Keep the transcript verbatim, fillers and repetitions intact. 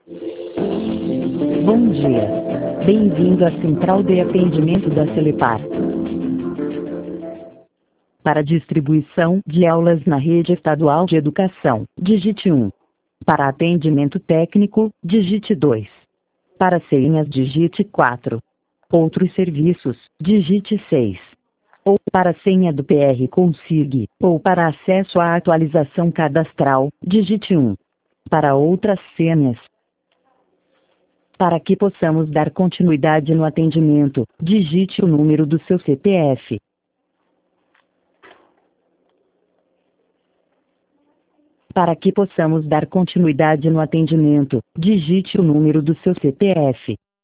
Bom dia. Bem-vindo à central de atendimento da Celepar. Para distribuição de aulas na rede estadual de educação, digite um. Para atendimento técnico, digite dois. Para senhas, digite quatro. Outros serviços, digite seis. Ou para senha do P R Consig, ou para acesso à atualização cadastral, digite um. Para outras senhas, para que possamos dar continuidade no atendimento, digite o número do seu C P F. Para que possamos dar continuidade no atendimento, digite o número do seu C P F.